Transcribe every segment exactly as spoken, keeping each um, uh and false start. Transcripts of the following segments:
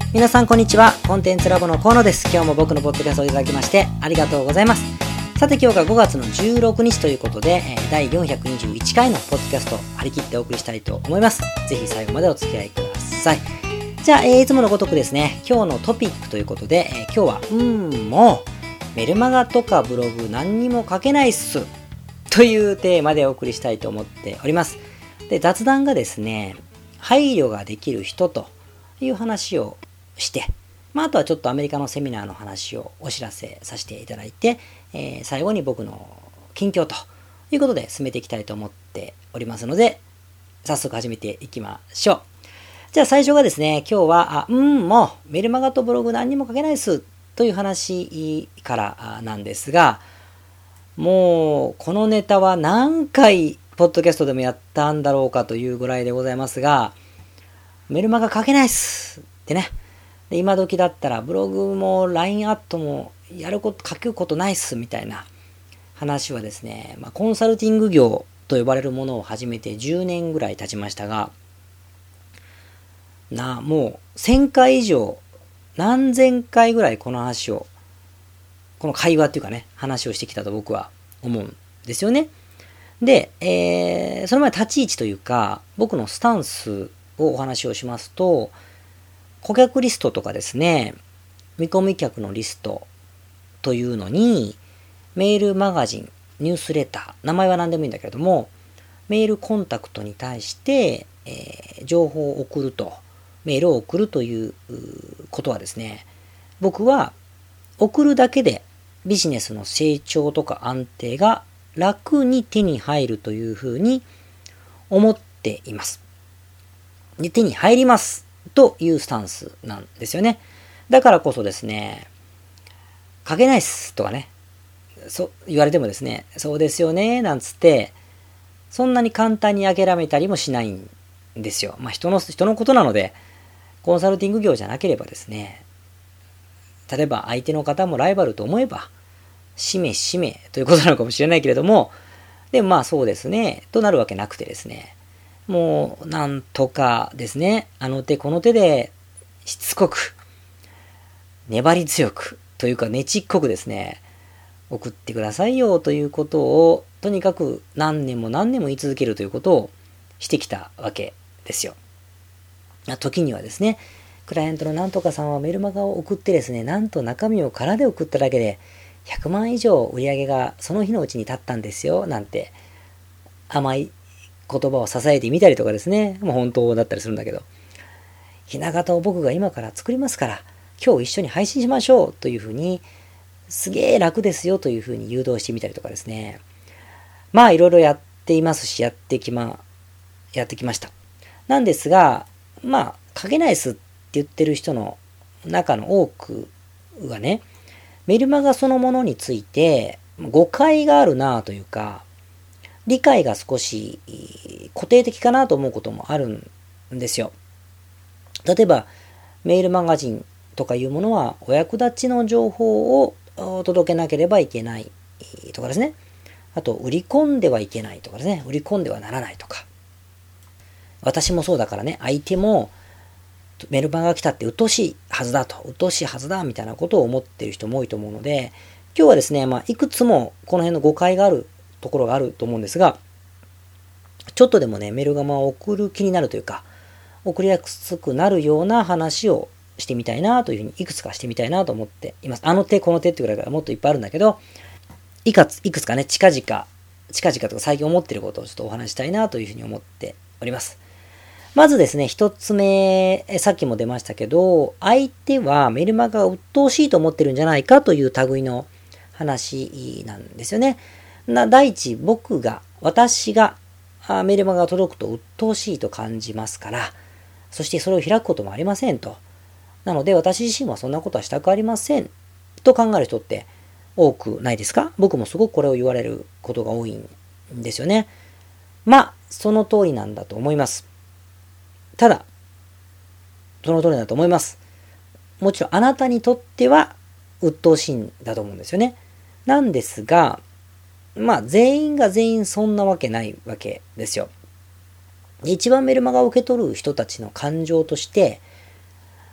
皆さんこんにちは。コンテンツラボの河野です。今日も僕のポッドキャストをいただきましてありがとうございます。さて今日がごがつのじゅうろくにちということでだいよんひゃくにじゅういっかいのポッドキャストを張り切ってお送りしたいと思います。ぜひ最後までお付き合いください。じゃあ、えー、いつものごとくですね、今日のトピックということで、えー、今日はうーんもうメルマガとかブログ何にも書けないっすというテーマでお送りしたいと思っております。で、雑談がですね、配慮ができる人という話をして、まあ、あとはちょっとアメリカのセミナーの話をお知らせさせていただいて、えー、最後に僕の近況ということで進めていきたいと思っておりますので、早速始めていきましょう。じゃあ最初がですね、今日は、あうんもうメルマガとブログ何にも書けないですという話からなんですが、もうこのネタは何回ポッドキャストでもやったんだろうかというぐらいでございますが、メルマガ書けないっすってね。で今時だったらブログも ライン アットもやること、書くことないっすみたいな話はですね、まあ、コンサルティング業と呼ばれるものを始めてじゅうねんぐらい経ちましたが、な、もうせんかい以上、何千回ぐらいこの話を、この会話っていうかね、話をしてきたと僕は思うんですよね。で、えー、その前立ち位置というか、僕のスタンスをお話をしますと、顧客リストとかですね、見込み客のリストというのに、メールマガジン、ニュースレター、名前は何でもいいんだけれども、メールコンタクトに対して、えー、情報を送ると、メールを送るということはですね、僕は送るだけでビジネスの成長とか安定が楽に手に入るというふうに思っています。で、手に入りますというスタンスなんですよね。だからこそですね、書けないっすとかね、そう言われてもですね、そうですよねなんつって、そんなに簡単に諦めたりもしないんですよ。まあ人の、人のことなので、コンサルティング業じゃなければですね、例えば相手の方もライバルと思えば、しめしめということなのかもしれないけれども、でもまあそうですね、となるわけなくてですね、もうなんとかですね、あの手この手でしつこく、粘り強くというかねちっこくですね、送ってくださいよということを、とにかく何年も何年も言い続けるということをしてきたわけですよ。時にはですね、クライアントのなんとかさんはメルマガを送ってですね、なんと中身を空で送っただけでひゃくまん以上売り上げがその日のうちに立ったんですよ、なんて甘い言葉を支えてみたりとかですね、もう本当だったりするんだけど、ひな形を僕が今から作りますから、今日一緒に配信しましょうというふうに、すげえ楽ですよというふうに誘導してみたりとかですね、まあいろいろやっていますし、やってきま、やってきました。なんですが、まあ、書けないっすって言ってる人の中の多くがね、メルマガそのものについて誤解があるなというか、理解が少し固定的かなと思うこともあるんですよ。例えば、メールマガジンとかいうものはお役立ちの情報を届けなければいけないとかですね。あと、売り込んではいけないとかですね。売り込んではならないとか。私もそうだからね、相手もメルマガが来たって鬱陶しいはずだと、鬱陶しいはずだみたいなことを思っている人も多いと思うので、今日はですね、まあ、いくつもこの辺の誤解があるところがあると思うんですが、ちょっとでもね、メルマガを送る気になるというか、送りやすくなるような話をしてみたいなというふうに、いくつかしてみたいなと思っています。あの手この手ってぐらいからもっといっぱいあるんだけど、いくついくつかね、近々、近々とか最近思っていることをちょっとお話したいなというふうに思っております。まずですね、一つ目、さっきも出ましたけど、相手はメルマガが鬱陶しいと思ってるんじゃないかという類の話なんですよね。な第一、僕が、私がメルマガが届くと鬱陶しいと感じますから、そしてそれを開くこともありませんと。なので私自身はそんなことはしたくありませんと考える人って多くないですか？僕もすごくこれを言われることが多いんですよね。まあ、その通りなんだと思います。ただ、その通りだと思います。もちろんあなたにとっては鬱陶しいんだと思うんですよね。なんですが、まあ全員が全員そんなわけないわけですよ。一番メルマガを受け取る人たちの感情として、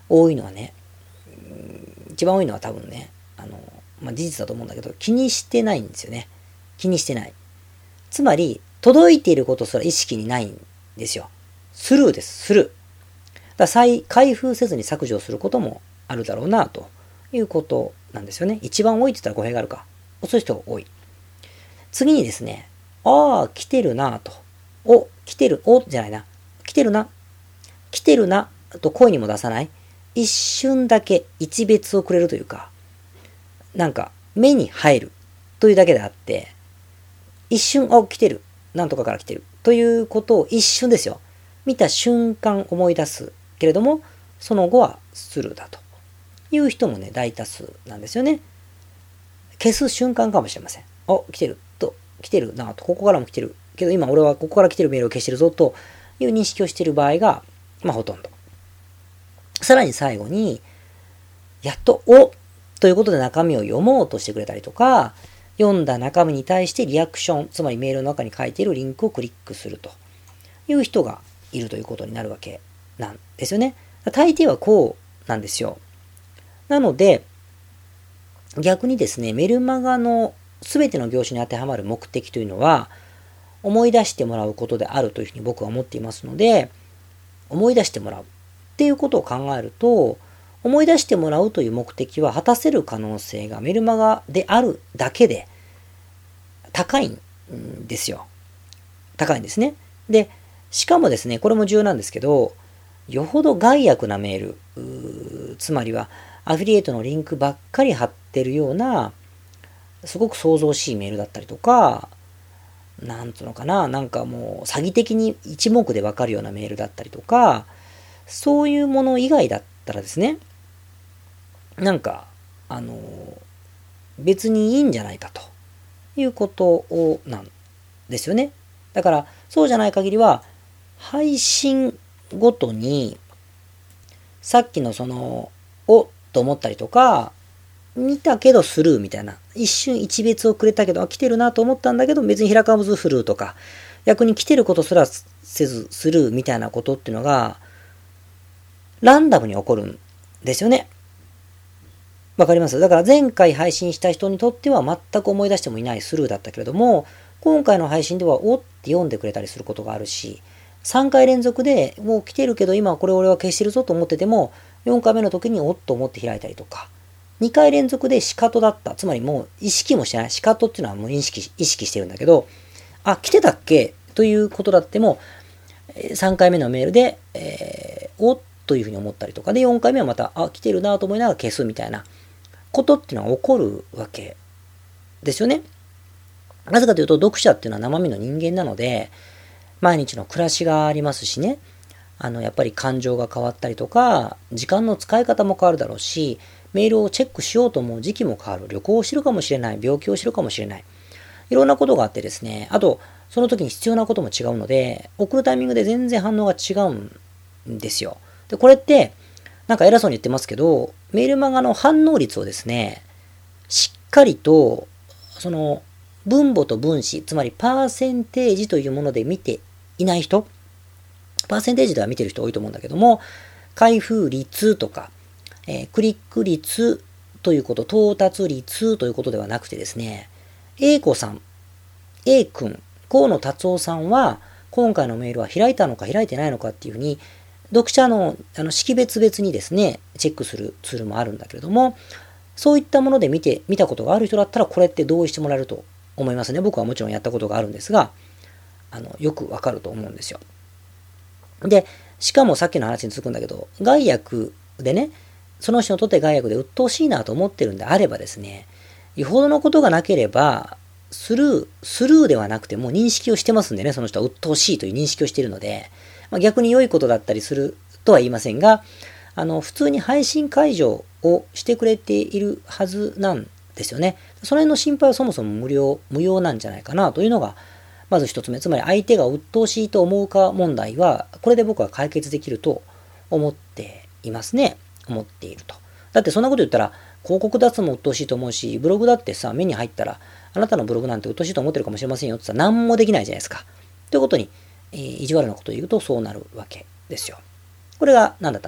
多いのはね、一番多いのは多分ね、あの、まあ、事実だと思うんだけど、気にしてないんですよね。気にしてない。つまり、届いていることすら意識にないんですよ。スルーです、スルー。だから再開封せずに削除することもあるだろうな、ということなんですよね。一番多いって言ったら語弊があるか。そういう人が多い。次にですね、ああ、来てるな、と。お、来てる、お、じゃないな。来てるな。来てるな、と声にも出さない。一瞬だけ一別をくれるというか、なんか目に入るというだけであって、一瞬、あ、来てる。なんとかから来てる。ということを一瞬ですよ。見た瞬間思い出すけれども、その後はスルーだという人もね、大多数なんですよね。消す瞬間かもしれません。あ、来てる。と、来てるなと、ここからも来てる。けど今俺はここから来てるメールを消してるぞという認識をしている場合が、まあほとんど。さらに最後に、やっと、おということで中身を読もうとしてくれたりとか、読んだ中身に対してリアクション、つまりメールの中に書いているリンクをクリックするという人がいるということになるわけなんですよね。大抵はこうなんですよ。なので、逆にですね、メルマガの全ての業種に当てはまる目的というのは、思い出してもらうことであるというふうに僕は思っていますので、思い出してもらうっていうことを考えると、思い出してもらうという目的は果たせる可能性がメルマガであるだけで高いんですよ。高いんですね。で、しかもですね、これも重要なんですけど、よほど害悪なメール、つまりはアフィリエイトのリンクばっかり貼ってるような、すごく想像しいメールだったりとか、なんつうのかな、なんかもう詐欺的に一目でわかるようなメールだったりとか、そういうもの以外だったらですね、なんか、あの、別にいいんじゃないかということをなんですよね。だから、そうじゃない限りは、配信ごとに、さっきのその、おと思ったりとか、見たけどスルーみたいな。一瞬一別をくれたけど、あ、来てるなと思ったんだけど、別に開かずスルーとか、逆に来てることすらせずスルーみたいなことっていうのが、ランダムに起こるんですよね。わかります？だから前回配信した人にとっては全く思い出してもいないスルーだったけれども、今回の配信ではおって読んでくれたりすることがあるし、さんかい連続でもう来てるけど今これ俺は消してるぞと思ってても、よんかいめの時におっと思って開いたりとか、にかい連続でシカトだった。つまりもう意識もしてない。シカトっていうのはもう意識、意識してるんだけど、あ、来てたっけということだっても、さんかいめのメールで、えー、おっというふうに思ったりとかで、よんかいめはまた、あ、来てるなと思いながら消すみたいなことっていうのは起こるわけですよね。なぜかというと、読者っていうのは生身の人間なので、毎日の暮らしがありますしね、あの、やっぱり感情が変わったりとか、時間の使い方も変わるだろうし、メールをチェックしようと思う時期も変わる。旅行をしてるかもしれない。病気をしてるかもしれない。いろんなことがあってですね、あと、その時に必要なことも違うので、送るタイミングで全然反応が違うんですよ。で、これって、なんか偉そうに言ってますけど、メールマガの反応率をですね、しっかりと、その、分母と分子、つまりパーセンテージというもので見ていない人、パーセンテージでは見てる人多いと思うんだけども、開封率とか、えー、クリック率ということ、到達率ということではなくてですね、A 子さん、A 君、河野達夫さんは、今回のメールは開いたのか開いてないのかっていうふうに、読者のあの識別別にですね、チェックするツールもあるんだけれども、そういったもので見て、見たことがある人だったら、これって同意してもらえると思いますね。僕はもちろんやったことがあるんですが、あの、よくわかると思うんですよ。で、しかもさっきの話に続くんだけど、害悪でね、その人にとって害悪で鬱陶しいなと思ってるんであればですね、よほどのことがなければ、スルー、スルーではなくてもう認識をしてますんでね、その人は鬱陶しいという認識をしているので、まあ、逆に良いことだったりするとは言いませんが、あの、普通に配信解除をしてくれているはずなんですよね。その辺の心配はそもそも無料、無用なんじゃないかなというのが、まず一つ目。つまり相手が鬱陶しいと思うか問題は、これで僕は解決できると思っていますね。思っていると。だってそんなこと言ったら、広告出すのも鬱陶しいと思うし、ブログだってさ、目に入ったら、あなたのブログなんて鬱陶しいと思ってるかもしれませんよって言ったら何もできないじゃないですか。ということに、えー、意地悪なことを言うとそうなるわけですよ。これが何だったっけ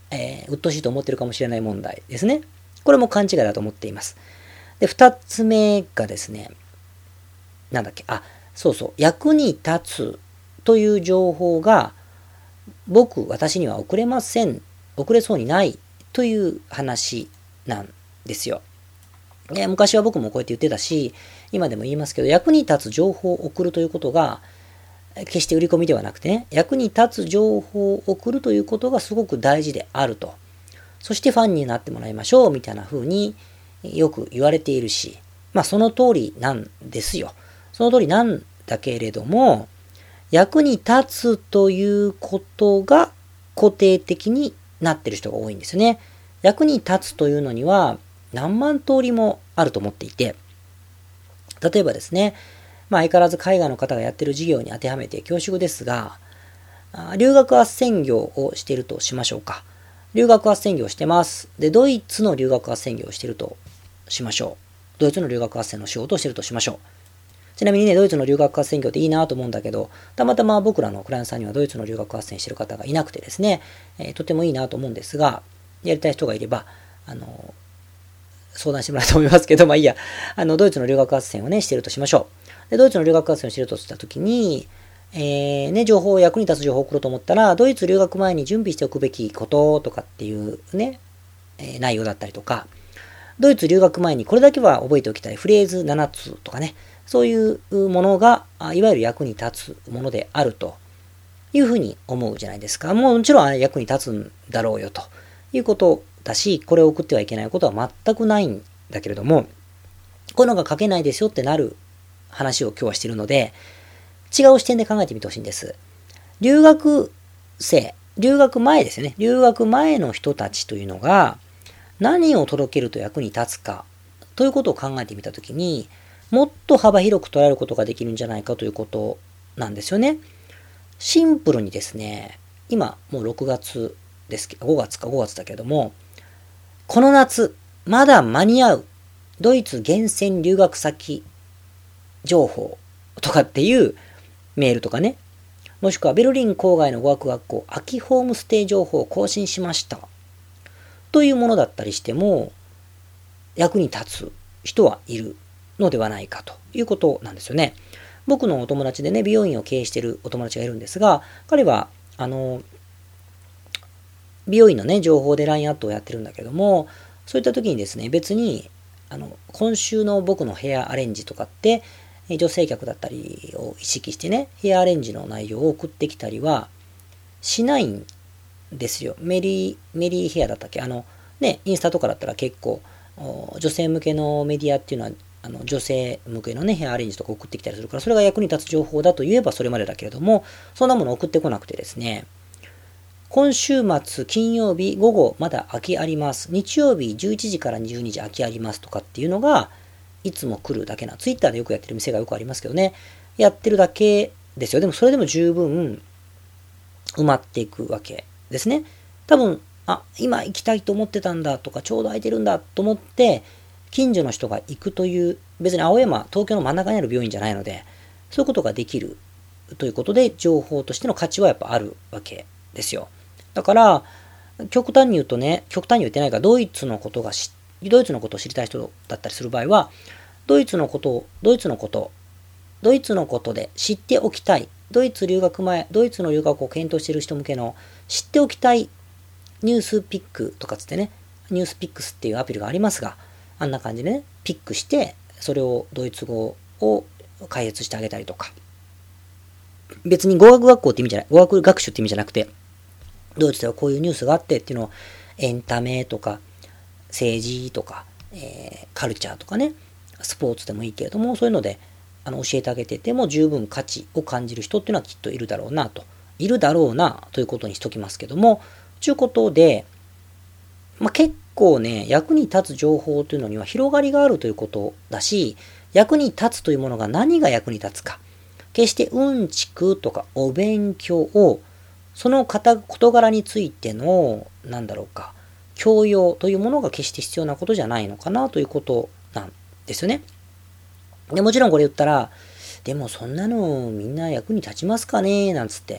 えー、鬱陶しいと思ってるかもしれない問題ですね。これも勘違いだと思っています。で、二つ目がですね、なんだっけ、あ、そうそう、役に立つという情報が、僕、私には送れません、送れそうにないという話なんですよ。えー、昔は僕もこうやって言ってたし、今でも言いますけど、役に立つ情報を送るということが、決して売り込みではなくてね、役に立つ情報を送るということがすごく大事であると。そしてファンになってもらいましょうみたいな風によく言われているし、まあその通りなんですよ。その通りなんだけれども、役に立つということが固定的になってる人が多いんですよね。役に立つというのには何万通りもあると思っていて、例えばですね、まあ相変わらず海外の方がやってる事業に当てはめて恐縮ですが、留学斡旋業をしているとしましょうか。留学斡旋業をしてます。で、ドイツの留学斡旋業をしているとしましょう。ドイツの留学斡旋の仕事をしているとしましょう。ちなみにね、ドイツの留学斡旋業っていいなと思うんだけど、たまたま僕らのクライアントさんにはドイツの留学斡旋している方がいなくてですね、えー、とてもいいなと思うんですが、やりたい人がいれば、あの、相談してもらうと思いますけど、まあいいや、あの、ドイツの留学斡旋をね、しているとしましょう。で、ドイツの留学斡旋をしているとしたときに、えー、ね、情報、役に立つ情報を送ろうと思ったら、ドイツ留学前に準備しておくべきこととかっていうね、えー、内容だったりとか、ドイツ留学前にこれだけは覚えておきたいフレーズななつとかね、そういうものが、いわゆる役に立つものであるというふうに思うじゃないですか。もうもちろん役に立つんだろうよということだし、これを送ってはいけないことは全くないんだけれども、こういうのが書けないですよってなる話を今日はしているので、違う視点で考えてみてほしいんです。留学生、留学前ですよね。留学前の人たちというのが何を届けると役に立つかということを考えてみたときに、もっと幅広く捉えることができるんじゃないかということなんですよね。シンプルにですね、今もうろくがつですけど、ごがつかごがつだけども、この夏、まだ間に合うドイツ厳選留学先情報とかっていうメールとかね、もしくはベルリン郊外の語学学校秋ホームステイ情報を更新しましたというものだったりしても役に立つ人はいるのではないかということなんですよね。僕のお友達でね、美容院を経営しているお友達がいるんですが、彼はあの美容院のね情報で ライン アットをやってるんだけども、そういった時にですね、別にあの今週の僕のヘアアレンジとかって女性客だったりを意識してね、ヘアアレンジの内容を送ってきたりはしないんですよ。メリー、メリーヘアだったっけ、あのね、インスタとかだったら結構女性向けのメディアっていうのはあの女性向けのねヘアアレンジとか送ってきたりするから、それが役に立つ情報だと言えばそれまでだけれども、そんなもの送ってこなくてですね、今週末金曜日午後まだ空きあります、日曜日じゅういちじからにじゅうにじ空きありますとかっていうのがいつも来るだけな、ツイッターでよくやってる店がよくありますけどね、やってるだけですよ。でもそれでも十分埋まっていくわけですね。多分、あ、今行きたいと思ってたんだとか、ちょうど空いてるんだと思って近所の人が行くという、別に青山、東京の真ん中にある病院じゃないので、そういうことができるということで、情報としての価値はやっぱあるわけですよ。だから極端に言うとね、極端に言ってないが、ドイツのことが知ドイツのことを知りたい人だったりする場合は、ドイツのことを、ドイツのこと、ドイツのことで知っておきたい、ドイツ留学前、ドイツの留学を検討している人向けの知っておきたいニュースピックとかつってね、ニュースピックスっていうアプリがありますが、あんな感じでね、ピックして、それをドイツ語を解説してあげたりとか。別に語学学校って意味じゃない、語学学習って意味じゃなくて、ドイツではこういうニュースがあってっていうのを、エンタメとか、政治とか、えー、カルチャーとかね、スポーツでもいいけれども、そういうのであの教えてあげてても十分価値を感じる人っていうのはきっといるだろうなと。いるだろうなということにしときますけども、ということで、まあ、結構ね、役に立つ情報というのには広がりがあるということだし、役に立つというものが何が役に立つか。決してうんちくとかお勉強を、その事柄についての、なんだろうか、教養というものが決して必要なことじゃないのかなということなんですよね。でもちろんこれ言ったら、でもそんなのみんな役に立ちますかねなんつって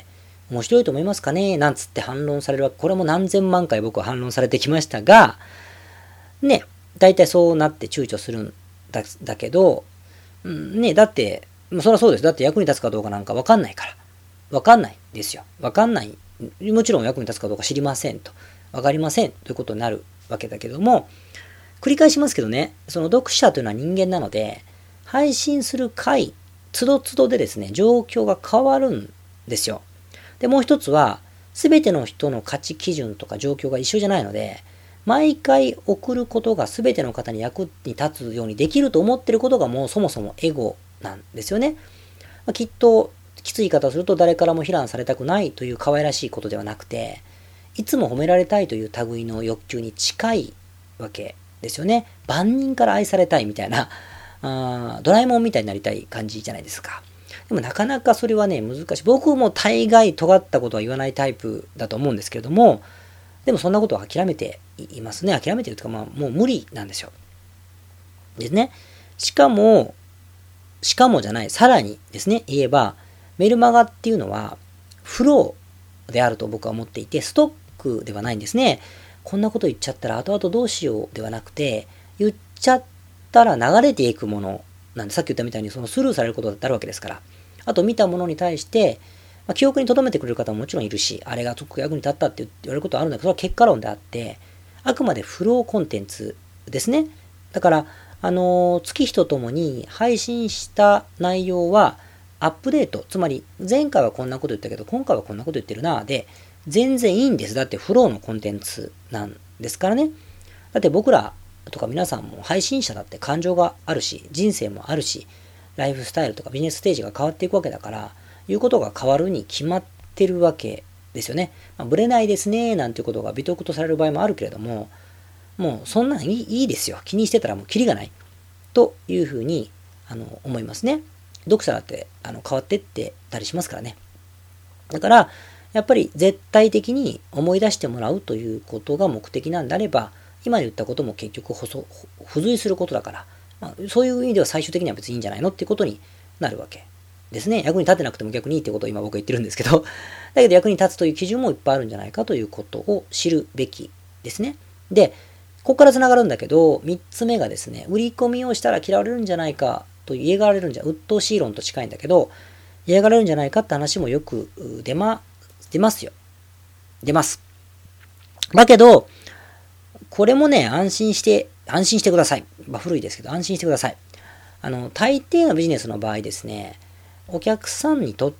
面白いと思いますかねなんつって反論されるわけ。これも何千万回僕は反論されてきましたが、ね、大体そうなって躊躇するんだ、だけど、うん、ね、だって、そりゃそうです。だって役に立つかどうかなんかわかんないから。わかんないですよ。わかんない。もちろん役に立つかどうか知りませんと。わかりませんということになるわけだけども、繰り返しますけどね、その読者というのは人間なので、配信する回、つどつどでですね、状況が変わるんですよ。で、もう一つは、すべての人の価値基準とか状況が一緒じゃないので、毎回送ることがすべての方に役に立つようにできると思ってることがもうそもそもエゴなんですよね。まあ、きっと、きつい言い方をすると誰からも非難されたくないという可愛らしいことではなくて、いつも褒められたいという類の欲求に近いわけですよね。万人から愛されたいみたいな、あドラえもんみたいになりたい感じじゃないですか。でもなかなかそれはね、難しい。僕も大概尖ったことは言わないタイプだと思うんですけれども、でもそんなことは諦めていますね。諦めてるというか、まあもう無理なんですよ。ですね。しかも、しかもじゃない、さらにですね、言えば、メルマガっていうのは、フローであると僕は思っていて、ストックではないんですね。こんなこと言っちゃったら後々どうしようではなくて、言っちゃったら流れていくものなんで、さっき言ったみたいにそのスルーされることだってあるわけですから。あと見たものに対して、まあ、記憶に留めてくれる方ももちろんいるし、あれが特に役に立ったって言われることはあるんだけど、それは結果論であって、あくまでフローコンテンツですね。だから、あのー、月日とともに配信した内容はアップデート。つまり、前回はこんなこと言ったけど、今回はこんなこと言ってるな。で、全然いいんです。だってフローのコンテンツなんですからね。だって僕らとか皆さんも配信者だって感情があるし、人生もあるし、ライフスタイルとかビジネスステージが変わっていくわけだから、いうことが変わるに決まってるわけですよね。まあ、ブレないですね、なんていうことが美徳とされる場合もあるけれども、もうそんなんいい、いいですよ。気にしてたらもうキリがない。というふうにあの思いますね。読者だってあの変わってってたりしますからね。だから、やっぱり絶対的に思い出してもらうということが目的なんであれば、今言ったことも結局付随することだから、まあ、そういう意味では最終的には別にいいんじゃないのっていうことになるわけですね。役に立てなくても逆にいいってことを今僕は言ってるんですけど、だけど役に立つという基準もいっぱいあるんじゃないかということを知るべきですね。で、ここから繋がるんだけど、三つ目がですね、売り込みをしたら嫌われるんじゃないかと嫌がられるんじゃ、鬱陶しい論と近いんだけど、嫌がられるんじゃないかって話もよく出ま、出ますよ。出ます。だけど、これもね、安心して、安心してください。まあ、古いですけど、安心してください。あの、大抵のビジネスの場合ですね、お客さんにとって、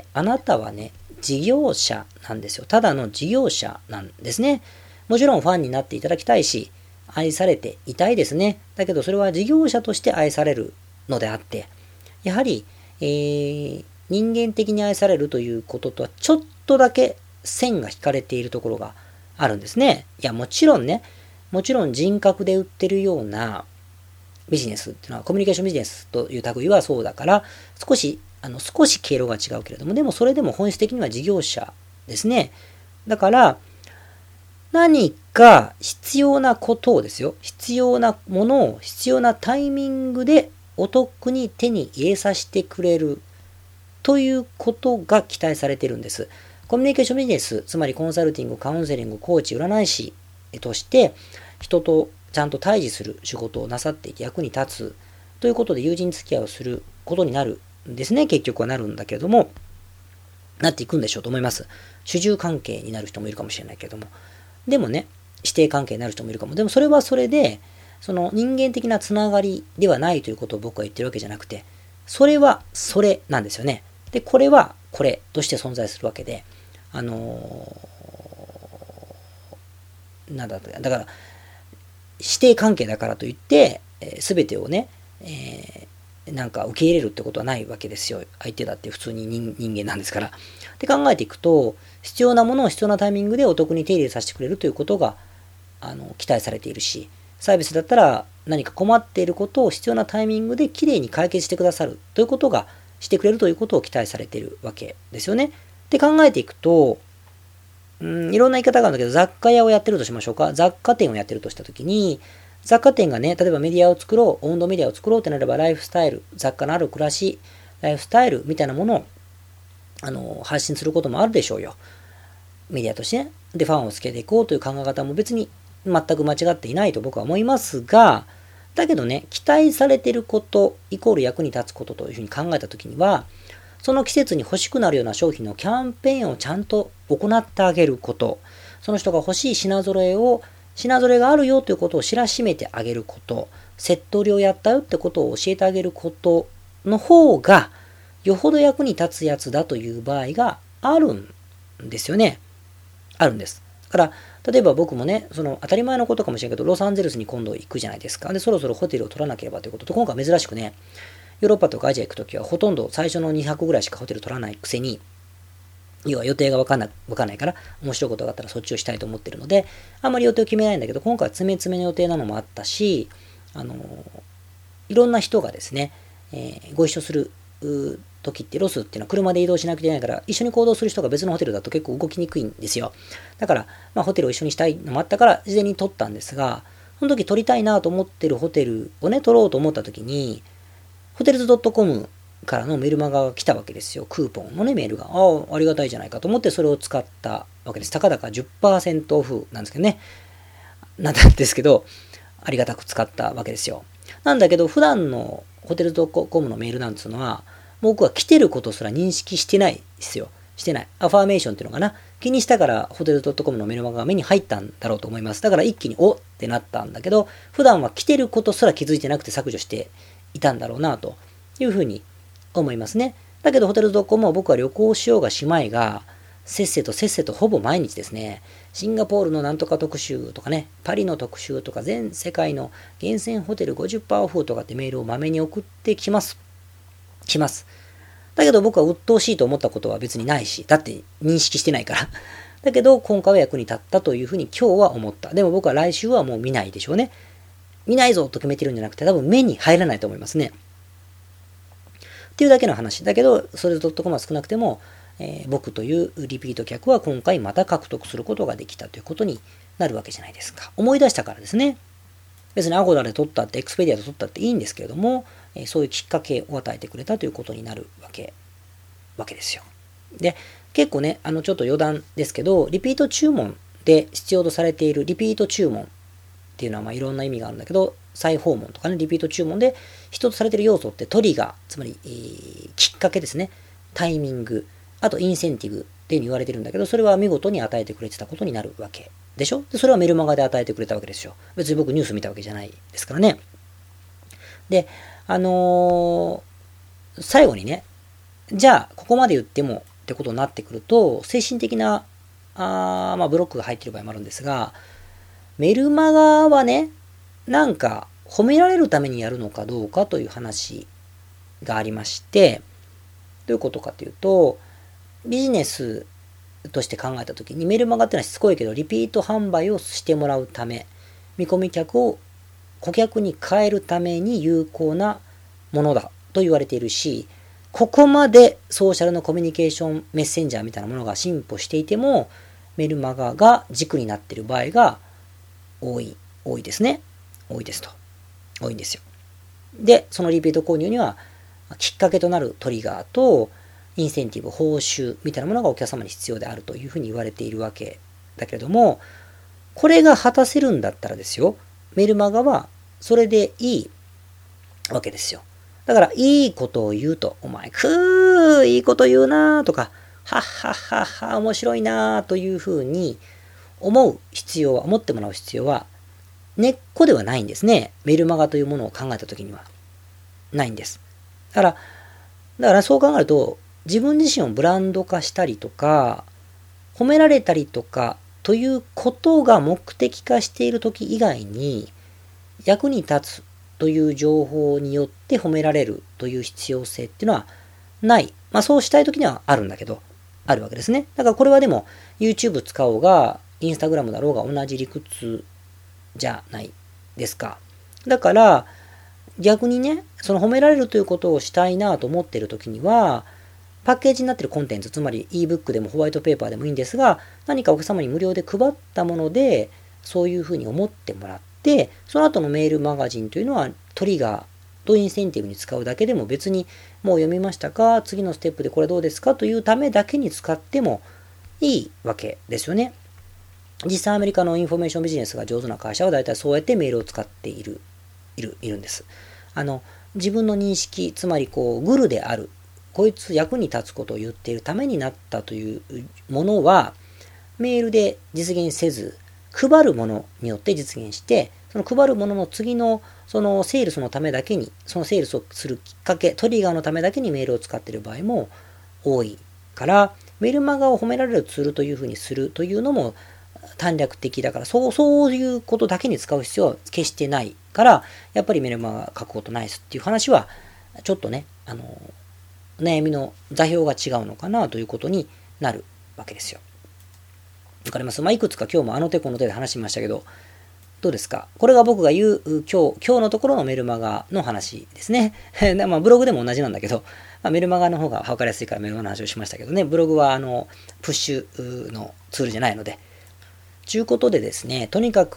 あなたはね、事業者なんですよ。ただの事業者なんですね。もちろんファンになっていただきたいし、愛されていたいですね。だけどそれは事業者として愛されるのであって、やはり、えー、人間的に愛されるということとはちょっとだけ線が引かれているところがあるんですね。いや、もちろんね、もちろん人格で売ってるようなビジネスっていうのはコミュニケーションビジネスという類はそうだから、少し、あの、少し経路が違うけれども、でもそれでも本質的には事業者ですね。だから、何か必要なことをですよ。必要なものを必要なタイミングでお得に手に入れさせてくれるということが期待されているんです。コミュニケーションビジネス、つまりコンサルティング、カウンセリング、コーチ、占い師として人とちゃんと対峙する仕事をなさっていて役に立つということで友人付き合いをすることになるんですね。結局はなるんだけれども、なっていくんでしょうと思います。主従関係になる人もいるかもしれないけれども。でもね、師弟関係になる人もいるかも。でもそれはそれで、その人間的なつながりではないということを僕は言ってるわけじゃなくて、それはそれなんですよね。で、これはこれとして存在するわけで、あのー、なんだ、だから、師弟関係だからといって、すべてをね、えー、なんか受け入れるってことはないわけですよ。相手だって普通に 人, 人間なんですから。って考えていくと、必要なものを必要なタイミングでお得に手入れさせてくれるということがあの期待されているし、サービスだったら何か困っていることを必要なタイミングできれいに解決してくださるということがしてくれるということを期待されているわけですよね。って考えていくと、うん、いろんな言い方があるんだけど、雑貨屋をやってるとしましょうか。雑貨店をやってるとしたときに、雑貨店がね、例えばメディアを作ろう、温度メディアを作ろうってなれば、ライフスタイル、雑貨のある暮らし、ライフスタイルみたいなものをあの、発信することもあるでしょうよ。メディアとしてね。で、ファンをつけていこうという考え方も別に全く間違っていないと僕は思いますが、だけどね、期待されていること、イコール役に立つことというふうに考えたときには、その季節に欲しくなるような商品のキャンペーンをちゃんと行ってあげること、その人が欲しい品揃えを、品揃えがあるよということを知らしめてあげること、セット売りをやったよってことを教えてあげることの方が、よほど役に立つやつだという場合があるんですよね。あるんです。だから、例えば僕もね、その当たり前のことかもしれないけど、ロサンゼルスに今度行くじゃないですか。で、そろそろホテルを取らなければということと、今回珍しくね、ヨーロッパとかアジア行くときはほとんど最初のにはくぐらいしかホテル取らないくせに、要は予定がわかんない、わかんないから、面白いことがあったらそっちをしたいと思ってるので、あんまり予定を決めないんだけど、今回は詰め詰めの予定なのもあったし、あの、いろんな人がですね、えー、ご一緒する時ってロスっていうのは車で移動しなきゃいけないから、一緒に行動する人が別のホテルだと結構動きにくいんですよ。だから、まあ、ホテルを一緒にしたいのもあったから、事前に取ったんですが、その時取りたいなと思ってるホテルをね、取ろうと思った時に、ホテルズ .com からのメルマガが来たわけですよ。クーポンのね、メールが。ああ、ありがたいじゃないかと思ってそれを使ったわけです。たかだか じゅっパーセント オフなんですけどね。なんですけど、ありがたく使ったわけですよ。なんだけど、普段のホテルズ .com のメールなんていうのは、僕は来てることすら認識してないですよ。してない。アファーメーションっていうのかな。気にしたからホテル .com のメルマガが目に入ったんだろうと思います。だから一気におってなったんだけど、普段は来てることすら気づいてなくて削除していたんだろうなというふうに思いますね。だけどホテル .com は僕は旅行しようがしまいが、せっせとせっせとほぼ毎日ですね、シンガポールのなんとか特集とかね、パリの特集とか全世界の厳選ホテル ごじゅっパーセント オフとかってメールをまめに送ってきます。来ます。だけど僕は鬱陶しいと思ったことは別にないし、だって認識してないから。だけど今回は役に立ったというふうに今日は思った。でも僕は来週はもう見ないでしょうね。見ないぞと決めてるんじゃなくて多分目に入らないと思いますね。っていうだけの話。だけど、それ .com は少なくても、えー、僕というリピート客は今回また獲得することができたということになるわけじゃないですか。思い出したからですね。別にアゴダで取ったって、エクスペディアで取ったっていいんですけれども、えー、そういうきっかけを与えてくれたということになるわけ、わけですよ。で、結構ね、あのちょっと余談ですけど、リピート注文で必要とされているリピート注文っていうのはまあいろんな意味があるんだけど、再訪問とかね、リピート注文で必要とされている要素ってトリガー、つまり、えー、きっかけですね。タイミング、あとインセンティブっていうに言われてるんだけど、それは見事に与えてくれてたことになるわけでしょ。で、それはメルマガで与えてくれたわけですよ。別に僕ニュース見たわけじゃないですからね。で、あのー、最後にね、じゃあ、ここまで言ってもってことになってくると、精神的な、あまあ、ブロックが入っている場合もあるんですが、メルマガはね、なんか褒められるためにやるのかどうかという話がありまして、どういうことかというと、ビジネスとして考えたときにメルマガってのはしつこいけどリピート販売をしてもらうため、見込み客を顧客に変えるために有効なものだと言われているし、ここまでソーシャルのコミュニケーションメッセンジャーみたいなものが進歩していても、メルマガが軸になっている場合が多い、多いですね。多いですと。多いんですよ。で、そのリピート購入には、きっかけとなるトリガーと、インセンティブ、報酬みたいなものがお客様に必要であるというふうに言われているわけだけれども、これが果たせるんだったらですよ、メルマガはそれでいいわけですよ。だから、いいことを言うと、お前、くー、いいこと言うなーとか、はっはっはっは、面白いなーというふうに思う必要は、思ってもらう必要は、根っこではないんですね。メルマガというものを考えたときには。ないんです。だから、だからそう考えると、自分自身をブランド化したりとか、褒められたりとか、ということが目的化しているとき以外に、役に立つという情報によって褒められるという必要性っていうのはない。まあそうしたいときにはあるんだけど、あるわけですね。だからこれはでも、YouTube 使おうが、Instagram だろうが同じ理屈じゃないですか。だから逆にね、その褒められるということをしたいなと思っているときには、パッケージになっているコンテンツ、つまり ebook でもホワイトペーパーでもいいんですが、何かお客様に無料で配ったもので、そういうふうに思ってもらって、その後のメールマガジンというのはトリガーとインセンティブに使うだけでも別にもう読みましたか、次のステップでこれどうですかというためだけに使ってもいいわけですよね。実際アメリカのインフォメーションビジネスが上手な会社は大体そうやってメールを使っている、いる、いるんです。あの、自分の認識、つまりこう、グルである、こいつ役に立つことを言っているためになったというものは、メールで実現せず、配るものによって実現して、その配るものの次の、そのセールスのためだけに、そのセールスをするきっかけ、トリガーのためだけにメールを使っている場合も多いから、メルマガを褒められるツールというふうにするというのも短絡的だから、そう、そういうことだけに使う必要は決してないから、やっぱりメルマガ書くことないですっていう話は、ちょっとね、あの、悩みの座標が違うのかなということになるわけですよ。わかります？まあ、いくつか今日もあの手この手で話しましたけど、どうですか？これが僕が言う今日、今日のところのメルマガの話ですね。まあブログでも同じなんだけど、まあ、メルマガの方が分かりやすいからメルマガの話をしましたけどね、ブログはあの、プッシュのツールじゃないので、ちゅうことでですね、とにか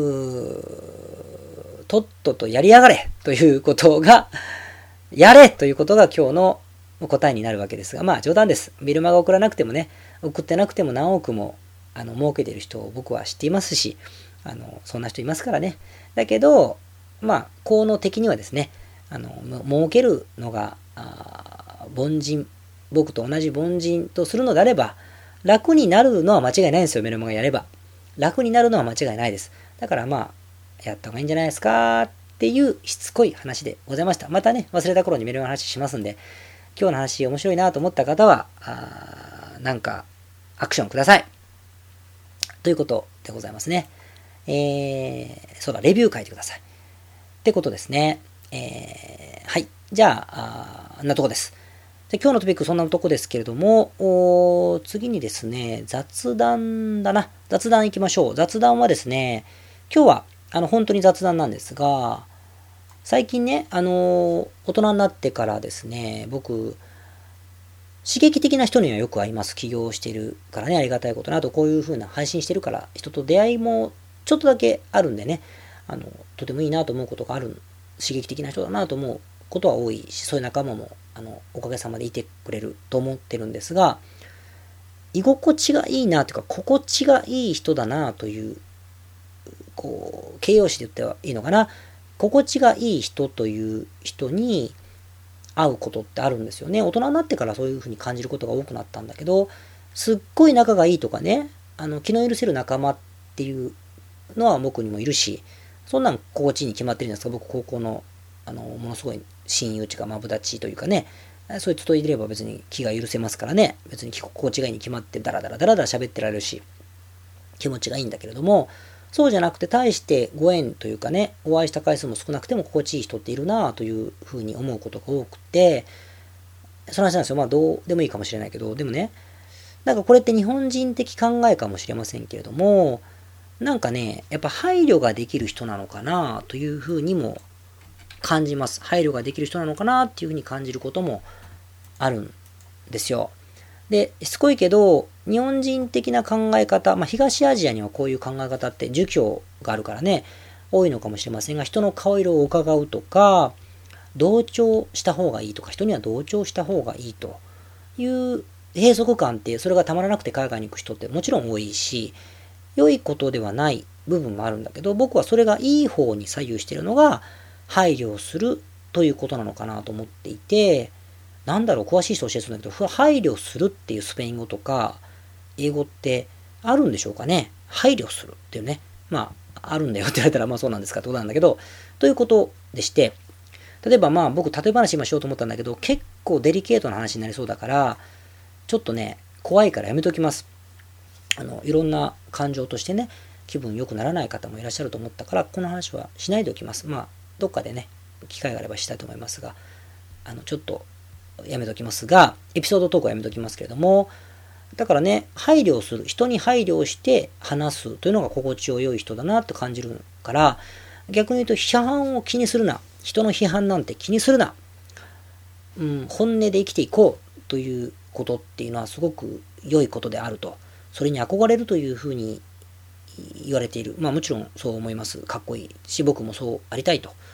く、とっととやりやがれということが、やれということが今日の答えになるわけですが、まあ冗談です。メルマガ送らなくてもね、送ってなくても何億もあの儲けてる人を僕は知っていますし、あのそんな人いますからね。だけど、まあ効能的にはですね、あの儲けるのが凡人、僕と同じ凡人とするのであれば、楽になるのは間違いないんですよ、メルマガやれば。楽になるのは間違いないです。だからまあ、やった方がいいんじゃないですかっていうしつこい話でございました。またね、忘れた頃にメルマガの話しますんで、今日の話面白いなと思った方は、あなんかアクションください。ということでございますね。えー、そうだ、レビュー書いてください。ってことですね。えー、はい。じゃあ、あんなとこです。で今日のトピックそんなとこですけれども、お次にですね、雑談だな。雑談行きましょう。雑談はですね、今日はあの本当に雑談なんですが、最近ね、あのー、大人になってからですね、僕、刺激的な人にはよく会います。起業してるからね、ありがたいことな。あとこういう風な配信してるから、人と出会いもちょっとだけあるんでね、あの、とてもいいなと思うことがある、刺激的な人だなと思うことは多いし、そういう仲間も、あの、おかげさまでいてくれると思ってるんですが、居心地がいいなというか、心地がいい人だなという、こう、形容詞で言ってはいいのかな。心地がいい人という人に会うことってあるんですよね。大人になってからそういう風に感じることが多くなったんだけど、すっごい仲がいいとかね、あの、気の許せる仲間っていうのは僕にもいるし、そんなん心地いいに決まってるじゃないですか。僕高校の、あの、ものすごい親友というか、マブダチというかね、そいつといれば別に気が許せますからね、別に心地がいいに決まってダラダラダラダラ喋ってられるし、気持ちがいいんだけれども、そうじゃなくて、対してご縁というかね、お会いした回数も少なくても心地いい人っているなぁというふうに思うことが多くて、その話なんですよ。まあ、どうでもいいかもしれないけど、でもね、なんかこれって日本人的考えかもしれませんけれども、なんかね、やっぱ配慮ができる人なのかなというふうにも感じます。配慮ができる人なのかなっていうふうに感じることもあるんですよ。で、しつこいけど、日本人的な考え方、まあ、東アジアにはこういう考え方って儒教があるからね、多いのかもしれませんが、人の顔色を伺うとか、同調した方がいいとか、人には同調した方がいいという閉塞感って、それがたまらなくて海外に行く人ってもちろん多いし、良いことではない部分もあるんだけど、僕はそれがいい方に左右しているのが、配慮をするということなのかなと思っていて、なんだろう、詳しい人教えてたんだけど、配慮するっていうスペイン語とか、英語ってあるんでしょうかね。配慮するっていうね。まあ、あるんだよって言われたら、まあそうなんですかってことなんだけど、ということでして、例えばまあ僕、例え話今しようと思ったんだけど、結構デリケートな話になりそうだから、ちょっとね、怖いからやめときます。あの、いろんな感情としてね、気分良くならない方もいらっしゃると思ったから、この話はしないでおきます。まあ、どっかでね、機会があればしたいと思いますが、あの、ちょっと、やめときますが、エピソードトークはやめときますけれども、だからね、配慮をする、人に配慮をして話すというのが心地よい人だなって感じるから、逆に言うと批判を気にするな。人の批判なんて気にするな。うん、本音で生きていこうということっていうのはすごく良いことであると。それに憧れるというふうに言われている。まあもちろんそう思います。かっこいいし、僕もそうありたいと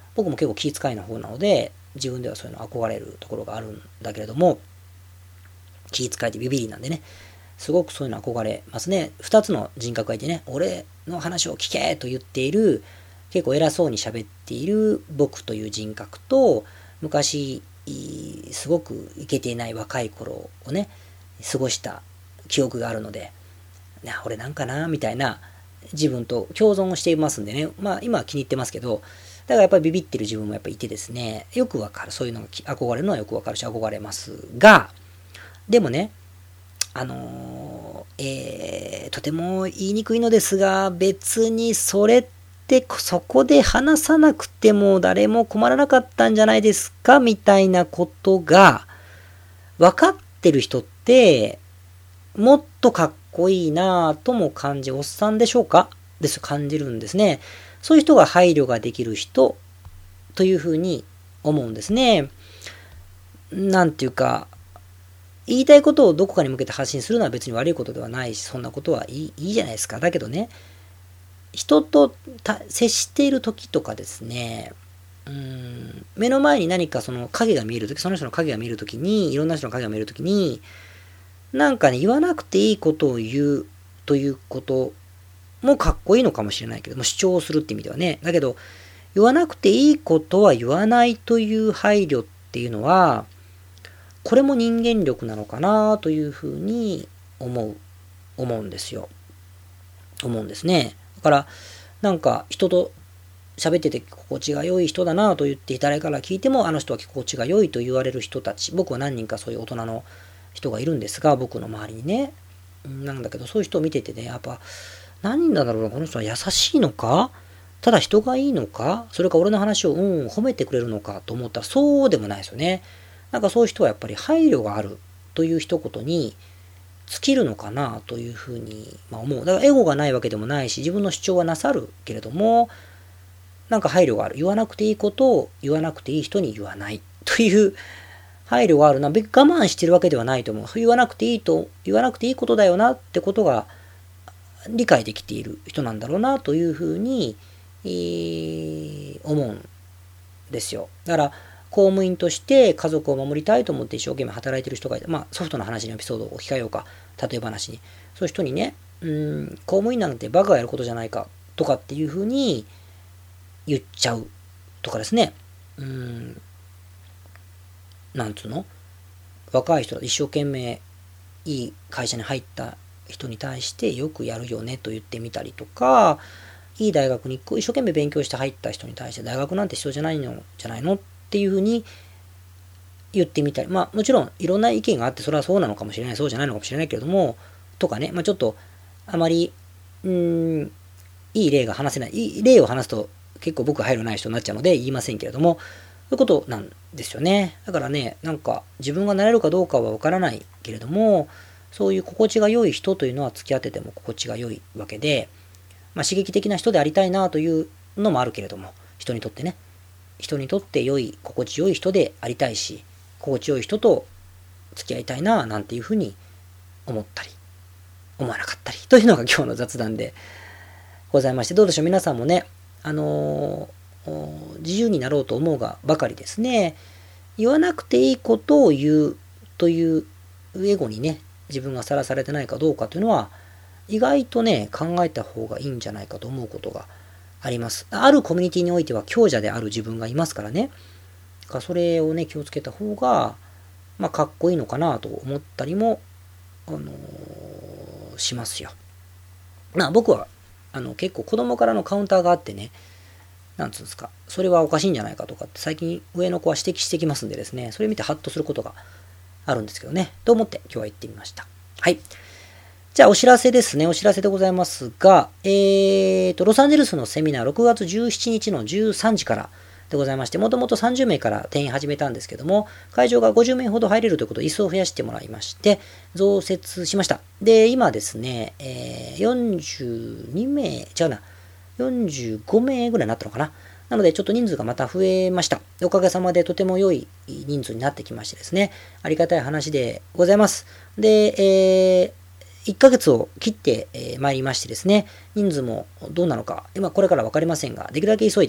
僕も結構気遣いの方なので、自分ではそういうの憧れるところがあるんだけれども、気遣いってビビりなんでね、すごくそういうの憧れますね。二つの人格がいてね、俺の話を聞けと言っている、結構偉そうに喋っている僕という人格と、昔、すごくイケていない若い頃をね、過ごした記憶があるので、な俺なんかなみたいな自分と共存をしていますんでね、まあ今は気に入ってますけど、だからやっぱりビビってる自分もやっぱりいてですね、よくわかる。そういうのが憧れるのはよくわかるし憧れますが、でもね、あのー、えー、とても言いにくいのですが、別にそれってそこで話さなくても誰も困らなかったんじゃないですかみたいなことが分かってる人ってもっとかっこいいなぁとも感じ、おっさんでしょうかです感じるんですね。そういう人が配慮ができる人というふうに思うんですね。なんていうか、言いたいことをどこかに向けて発信するのは別に悪いことではないし、そんなことはいい、いいじゃないですか。だけどね、人と接している時とかですね、うーん目の前に何かその影が見える時、その人の影が見える時に、いろんな人の影が見える時に、なんかね、言わなくていいことを言うということもかっこいいのかもしれないけども、主張するって意味ではね。だけど、言わなくていいことは言わないという配慮っていうのは、これも人間力なのかなというふうに思う、思うんですよ。思うんですね。だから、なんか人と喋ってて心地が良い人だなと言って誰から聞いても、あの人は心地が良いと言われる人たち、僕は何人かそういう大人の人がいるんですが、僕の周りにね。なんだけど、そういう人を見ててね、やっぱ、何なんだろうな、この人は優しいのかただ人がいいのかそれか俺の話をうん褒めてくれるのかと思ったらそうでもないですよね。なんかそういう人はやっぱり配慮があるという一言に尽きるのかなというふうに、まあ、思う。だからエゴがないわけでもないし、自分の主張はなさるけれども、なんか配慮がある。言わなくていいことを言わなくていい人に言わないという配慮があるな。別に我慢してるわけではないと思う。言わなくていいと、言わなくていいことだよなってことが理解できている人なんだろうなというふうに、えー、思うんですよ。だから公務員として家族を守りたいと思って一生懸命働いてる人がいて、まあソフトな話のエピソードを置き換えようか、例え話に。そういう人にね、うーん、公務員なんてバカがやることじゃないかとかっていうふうに言っちゃうとかですね。うーん、なんつうの若い人だと一生懸命いい会社に入った人に対してよくやるよねと言ってみたりとか、いい大学に一生懸命勉強して入った人に対して大学なんて必要じゃないのじゃないのっていうふうに言ってみたり、まあもちろんいろんな意見があってそれはそうなのかもしれない、そうじゃないのかもしれないけれども、とかね、まあちょっとあまりうーんいい例が話せない、いい例を話すと結構僕配慮ない人になっちゃうので言いませんけれども、そういうことなんですよね。だからね、なんか自分がなれるかどうかはわからないけれども、そういう心地が良い人というのは付き合ってても心地が良いわけで、まあ、刺激的な人でありたいなというのもあるけれども、人にとってね、人にとって良い、心地よい人でありたいし、心地よい人と付き合いたいななんていうふうに思ったり、思わなかったりというのが今日の雑談でございまして、どうでしょう皆さんもね、あのー、自由になろうと思うがばかりですね、言わなくていいことを言うというエゴにね、自分がさらされてないかどうかというのは、意外とね、考えた方がいいんじゃないかと思うことがあります。あるコミュニティにおいては強者である自分がいますからね。かそれをね、気をつけた方が、まあ、かっこいいのかなと思ったりも、あのー、しますよ。まあ、僕は、あの、結構子供からのカウンターがあってね、なんつうんですか、それはおかしいんじゃないかとかって最近上の子は指摘してきますんでですね、それ見てハッとすることがあるんですけどね、と思って今日は言ってみました。はい。じゃあお知らせですね。お知らせでございますが、えーと、ロサンゼルスのセミナーろくがつじゅうしちにちのじゅうさんじからでございまして、もともとさんじゅうめいから定員始めたんですけども、会場がごじゅうめいほど入れるということで、椅子を増やしてもらいまして、増設しました。で、今ですね、えー、よんじゅうにめい、違うな、よんじゅうごめいぐらいになったのかな。なので、ちょっと人数がまた増えました。おかげさまでとても良い人数になってきましてですね、ありがたい話でございます。で、えー、いっかげつを切ってまいりましてですね、人数もどうなのか、今これから分かりませんが、できるだけ急いで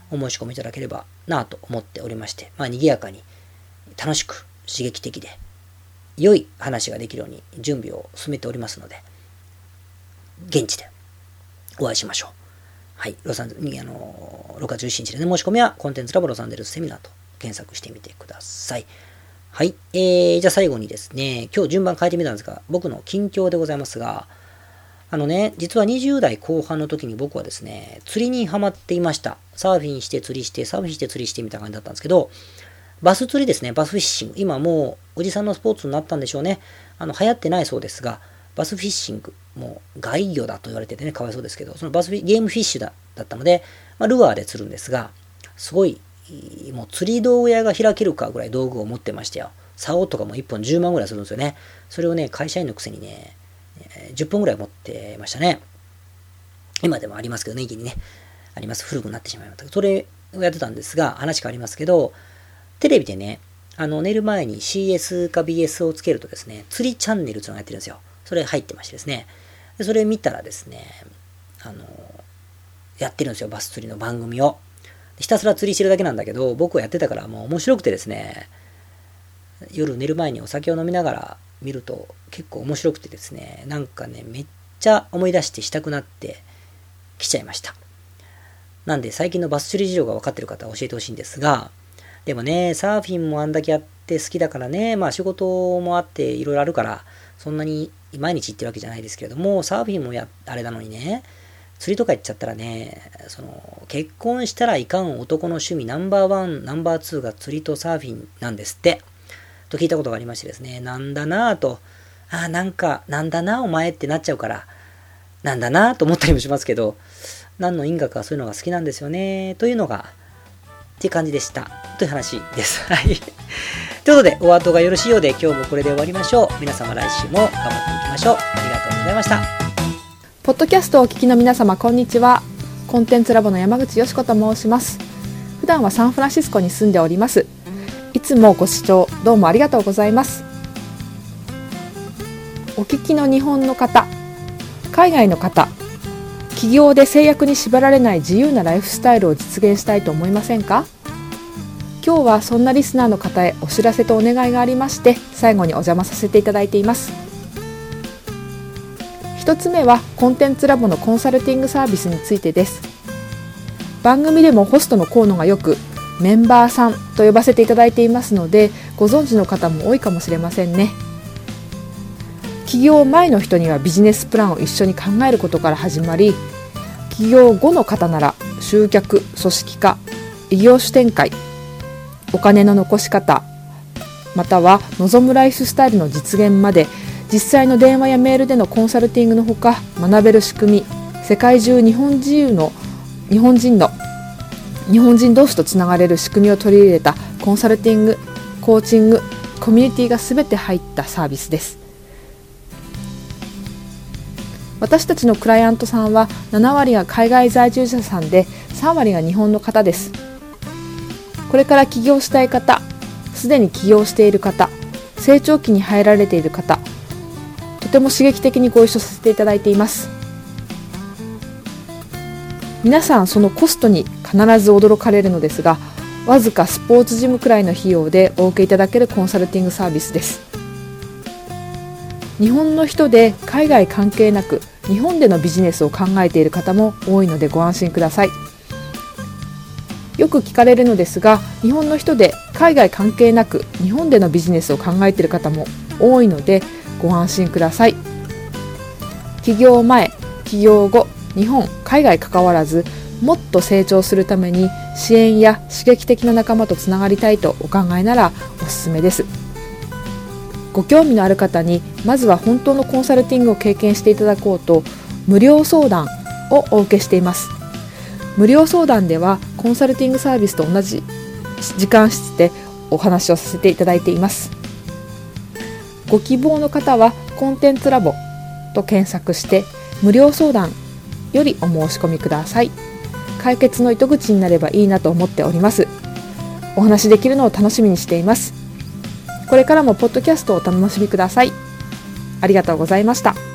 お申し込みいただければなと思っておりまして、まあ賑やかに楽しく刺激的で良い話ができるように準備を進めておりますので、現地でお会いしましょう。はい、ロサンゼルあのろくがつじゅうしちにちでね、申し込みはコンテンツラボロサンゼルスセミナーと検索してみてください。はい、えー、じゃあ最後にですね、今日順番変えてみたんですが、僕の近況でございますが、あのね、実はにじゅうだいこう半の時に僕はですね、釣りにハマっていました。サーフィンして釣りして、サーフィンして釣りしてみたいな感じだったんですけど、バス釣りですね、バスフィッシング。今もうおじさんのスポーツになったんでしょうね。あの、流行ってないそうですが、バスフィッシング、もう外魚だと言われててね、かわいそうですけど、そのバスフィ、ゲームフィッシュだだったので、まあ、ルアーで釣るんですが、すごい、もう釣り道具屋が開けるかぐらい道具を持ってましたよ。竿とかもいっぽんじゅうまんぐらいするんですよね。それをね、会社員のくせにね、じゅっぽんぐらい持ってましたね。今でもありますけどね、家にね、あります。古くなってしまいました。それをやってたんですが、話変わりますけど、テレビでね、あの、寝る前に シーエス か ビーエス をつけるとですね、釣りチャンネルっていうのがやってるんですよ。それ入ってましてですね。でそれ見たらですね、あの、やってるんですよ、バス釣りの番組を。ひたすら釣りしてるだけなんだけど、僕はやってたからもう面白くてですね、夜寝る前にお酒を飲みながら見ると結構面白くてですね、なんかね、めっちゃ思い出してしたくなってきちゃいました。なんで最近のバス釣り事情が分かってる方は教えてほしいんですが、でもね、サーフィンもあんだけやって好きだからね、まあ仕事もあっていろいろあるから、そんなに毎日行ってるわけじゃないですけれども、サーフィンもや、あれなのにね、釣りとか行っちゃったらね、その、結婚したらいかん男の趣味ナンバーワン、ナンバーツーが釣りとサーフィンなんですって、と聞いたことがありましてですね、なんだなぁと、ああ、なんか、なんだなお前ってなっちゃうから、なんだなぁと思ったりもしますけど、何の因果かそういうのが好きなんですよね、というのが、っていう感じでした。という話です。はい。ということで、お後がよろしいようで、今日もこれで終わりましょう。皆様来週も頑張っていきましょう。ありがとうございました。 ポッドキャストをお聞きの皆様、こんにちは。コンテンツラボの山口よし子と申します。普段はサンフランシスコに住んでおります。いつもご視聴どうもありがとうございます。お聞きの日本の方、海外の方、企業で制約に縛られない自由なライフスタイルを実現したいと思いませんか？今日はそんなリスナーの方へお知らせとお願いがありまして、最後にお邪魔させていただいています。一つ目はコンテンツラボのコンサルティングサービスについてです。番組でもホストの河野がよくメンバーさんと呼ばせていただいていますので、ご存知の方も多いかもしれませんね。起業前の人にはビジネスプランを一緒に考えることから始まり、起業後の方なら集客、組織化、異業種展開、お金の残し方、または望むライフスタイルの実現まで、実際の電話やメールでのコンサルティングのほか、学べる仕組み、世界中日本人の日本人の日本人同士とつながれる仕組みを取り入れたコンサルティング、コーチング、コミュニティがすべて入ったサービスです。私たちのクライアントさんはななわりが海外在住者さんでさんわりが日本の方です。これから起業したい方、すでに起業している方、成長期に入られている方、とても刺激的にご一緒させていただいています。皆さんそのコストに必ず驚かれるのですが、わずかスポーツジムくらいの費用でお受けいただけるコンサルティングサービスです。日本の人で海外関係なく日本でのビジネスを考えている方も多いのでご安心ください。よく聞かれるのですが、日本の人で海外関係なく日本でのビジネスを考えている方も多いのでご安心ください。起業前、起業後、日本、海外関わらずもっと成長するために支援や刺激的な仲間とつながりたいとお考えならおすすめです。ご興味のある方にまずは本当のコンサルティングを経験していただこうと、無料相談をお受けしています。無料相談ではコンサルティングサービスと同じ時間室でお話をさせていただいています。ご希望の方はコンテンツラボと検索して無料相談よりお申し込みください。解決の糸口になればいいなと思っております。お話できるのを楽しみにしています。これからもポッドキャストをお楽しみください。ありがとうございました。